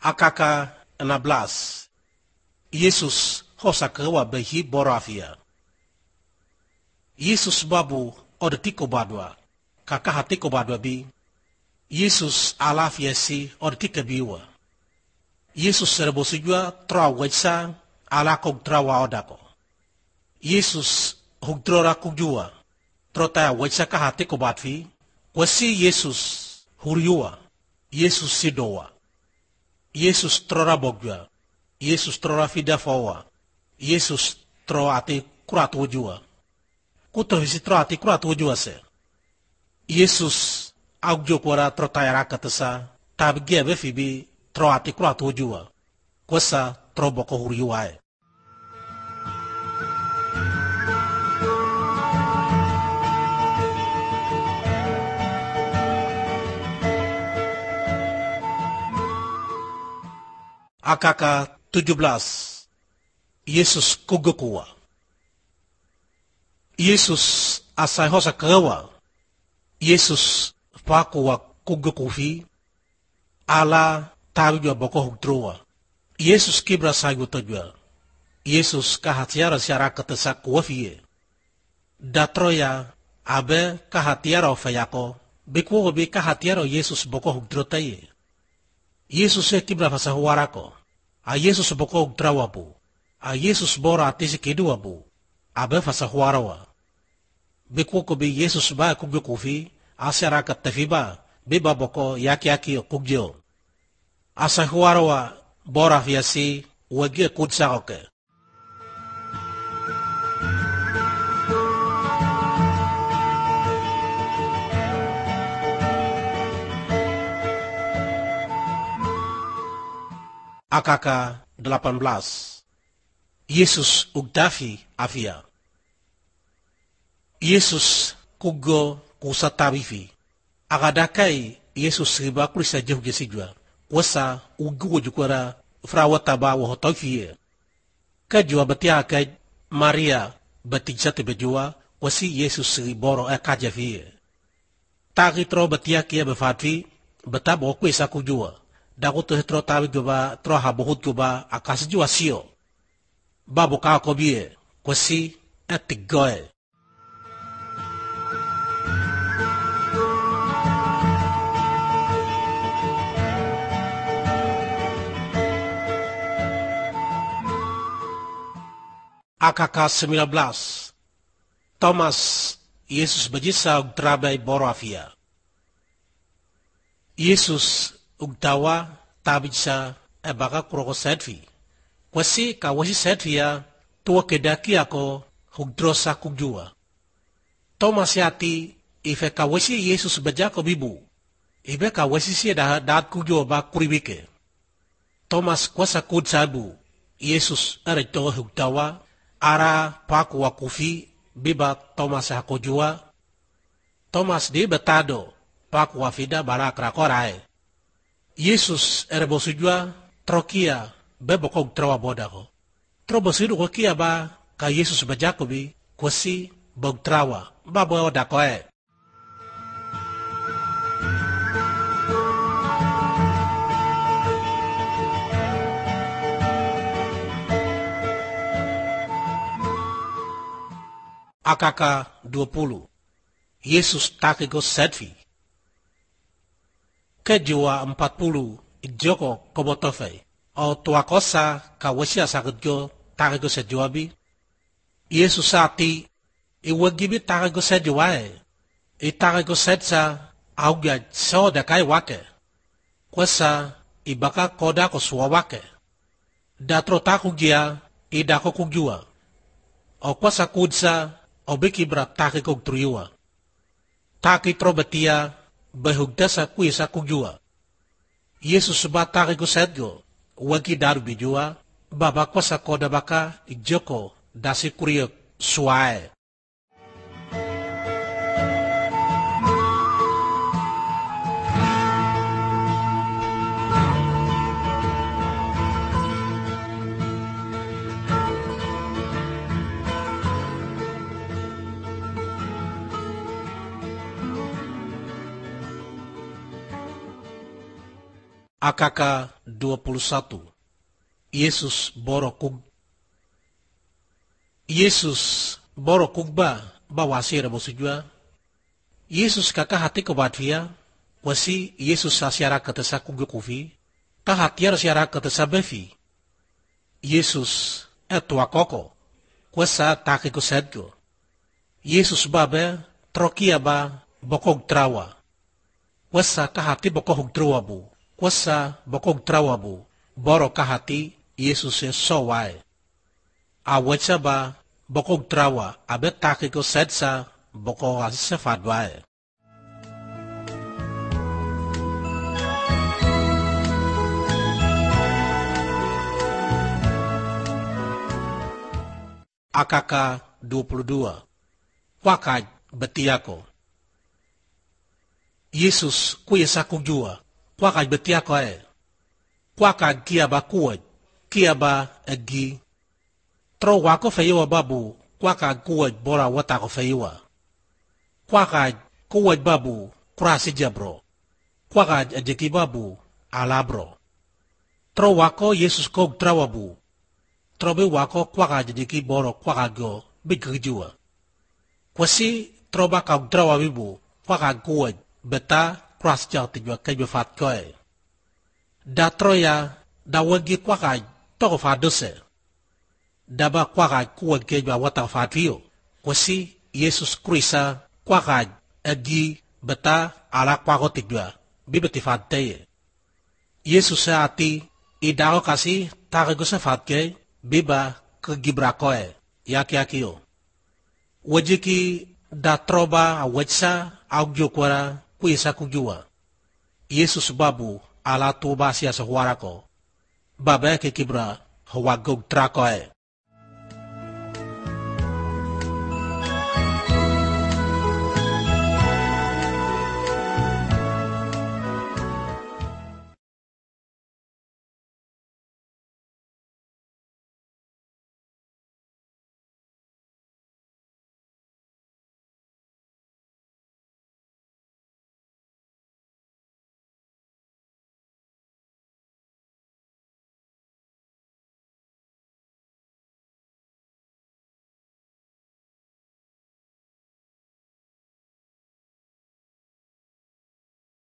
AKK 16. Yesus hosakawa behi borafia. Yesus babu odetiko badwa. Kaka hatiko badwa bi. Yesus alafia si odetika biwa. Yesus serebosujua tra wajsa ala kog trawa odako. Yesus hugdrora kugjua. Trota wajsa ka hatiko badfi. Kwasi Yesus huriua. Yesus sidoa. Yesus trora bogjua. Yesus trora fida fawa. Yesus tro ati kurat wujua. Kutro hisi tro ati kurat wujua se. Yesus augjo pora tro tayara katasa. Tabgia befibi tro ati kurat wujua. Kwasa tro boko huriuae. AKK 17. Yesus kugukua. Yesus asai hosa kawa. Yesus pakuwa kugukufi. Ala tabijwa boko hugdrowa. Yesus kibra sayu tajwa. Yesus kahatiara siara katasa kuwafie. Datroya abe kahatiara ofayako. Bikuwa be kahatiara Yesus boko hugdrotaye. Yesus kibra fasa huarako. A Yesus boko hugdrawabu. A Yesus bora atisi keduabu. Abe fasa huarawa. Bikuwa be Yesus ba kugukufi. Asiara katafiba. Beba boko yaki kugjo. Asa huarawa bora fiasi wagi kudsaoke. AKK 18. Yesus ugdafi afia. Yesus kugo kusatabifi. Agadakai Yesus riba kurisa jehge sijwa. Wasa ugu jukwara frawataba wa hotofie. Kajwa batia kaj Maria batijate bejua wasi Yesus riboro akajafie. Tagitro batia kia befatfi betabo kwesa kujua. Dakuto hetro tabi goba tro habohut goba akas jua sio. Babo ka kobie kwasi etigoe. AKK 19. Thomas Yesus bejisa ugtrabai borafia. Yesus ugtawa tabisa ebaka kuroko setfi. Kwasi kawasi setfia tuwa kedaki ako hugdrosa kugjua. Thomas yati ife kawasi Yesus bejako bibu. Ibe kawasi siya dahat kugjua ba kuribike. Thomas kwasa kudsabu. Yesus erito hugtawa ara paku wakufi biba Thomas hakojua. Thomas di betado paku wafida barak rakorae. Yesus erebosujua trokia bebokog trawa bodako. Trobosidu kokia ba ka Yesus bajakobi kwasi bog trawa babo dakoe. AKK 20. Yesus takigo setfi. Kejua 40 idjoko kobotofe. O tuakosa kawasia sakitjo takigo sejuabi. Yesus ati iwagibi takigo sejuae. Itakigo setsa augya soda kai wake. Kwasa ibaka koda ko suwa wake. Datro takugia idako kugjua. O kwasa kudsa obeki berat taki kog truyua. Taki trobetia behugdasa kuisa kugjua. Yesus seba taki ko setgo. Wagi daru bijua. Baba kwasa koda baka ijoko dasi kuriyo suae. AKK 21. Yesus borokugba bawasira bosujua. Yesus kakak hati kebatia, wasi Yesus sasyara ketesa kufi, ta hatiara syara ketesa befi. Yesus etua koko, kwasa take kusedgo. Yesus babe trokia ba bokog trawa. Kwasa kahati bokog trawa bu, kwasa bokog trawa bu, boro kahati Yesus sowai. Awecha ba bokog trawa abe take kusedsa bokog asise fadwae. AKK 22. Wakaj betiako. Yesus kuisa kujua. Wakaj betiako Wakaj kia ba kuaj. Kia ba egi. Tro wako feyewa babu. Wakaj kuaj bora watako feyewa. Wakaj kuaj babu. Kurasi jabro. Wakaj ejeki babu. Alabro. Tro wako Yesus kog trawabu. Trobe wako kwaka jadiki boro kwaka go bigrijua. Kwasi troba kau drawa bibu kwaka guaj beta kras jauh tijua kejbe fat koe. Da troya da wagi kwaka toko fadose. Daba kwaka kuaj kejba wata fatio. Kwasi Yesus Krista kwaka agi beta ala kwako tijua bibeti fat teye. Yesus ati idao kasi takegose fat ke biba ke gibrakoe yaki-yakio. Wajiki da troba awetsa augjokwara kuisa kujua. Yesus babu ala tuba sia sehuarako. Babe ke kibra hawagog trakoe.